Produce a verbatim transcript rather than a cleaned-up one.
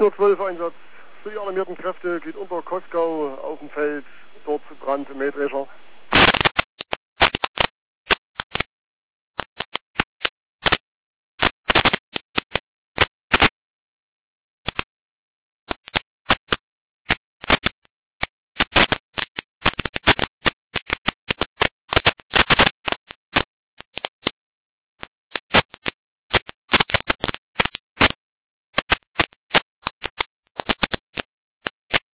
zwölf Einsatz für die alarmierten Kräfte geht unter Koskau auf dem Feld, dort zu Brand im Mähdrescher.